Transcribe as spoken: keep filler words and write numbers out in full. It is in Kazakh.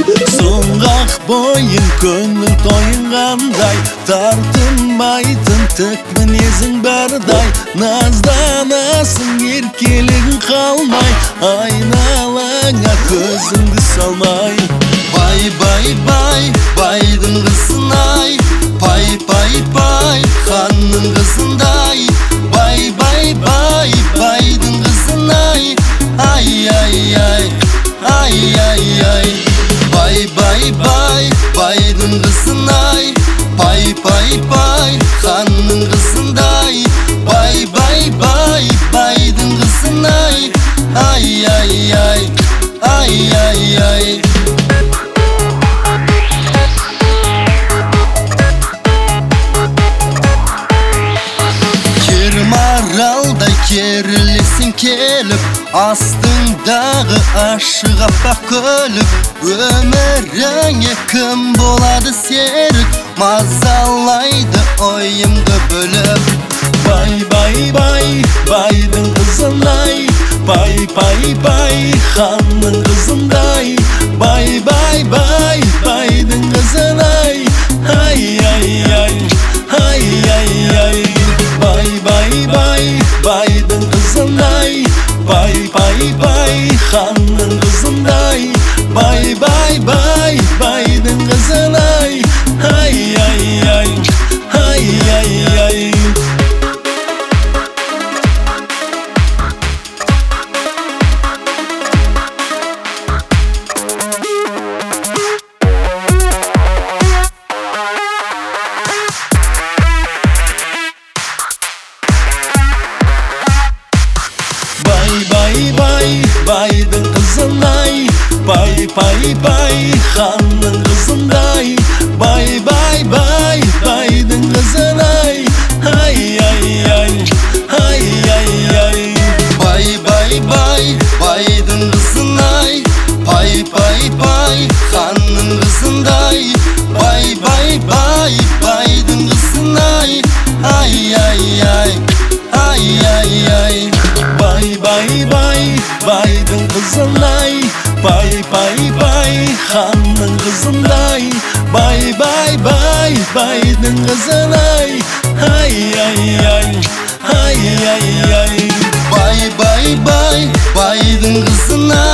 Сұңғақ бойын көңіл тойынғандай, тартынбайтын тік мінезің бардай, назданасың еркелігің қалмай, айналаңа көзіңді салмай. Бай бай бай байдың қызынай, пай пай пай ханның қызындай. Бай бай бай байдың қызынай, ай ай ай ай ай ай. Бай бай бай байдың қызынай, пай пай пай ханның қызындай. Бай бай бай байдың қызынай, ай ай ай ай ай ай. Маралдай керілесің келіп, астыңдағы ашық аппақ көлік. Өміріңе кім болады серік, мазалайды ойымды бөліп. Бай бай бай байдың қызынай, пай пай пай ханның қызындай. Бай бай бай байдың қызынай, ай ай ай ай ай ай. Бай бай бай байдың қызынай, пай пай пай ханның қызындай. Бай бай бай байдың қызынай, ай ай ай ай ай ай. Бай бай байдың қызынай, пай пай пай ханның қызындай. Бай бай бай байдың қызынай, ай ай ай ай ай ай. Бай бай бай байдың қызынай, пай пай пай ханның қызындай. Бай бай бай байдың қызынай, ай ай ай ай ай ай. Бай бай бай байдың қызынай, пай пай пай ханның қызындай. Бай бай бай байдың қызынай, ай ай ай ай ай ай. Бай бай бай байдың қызынай.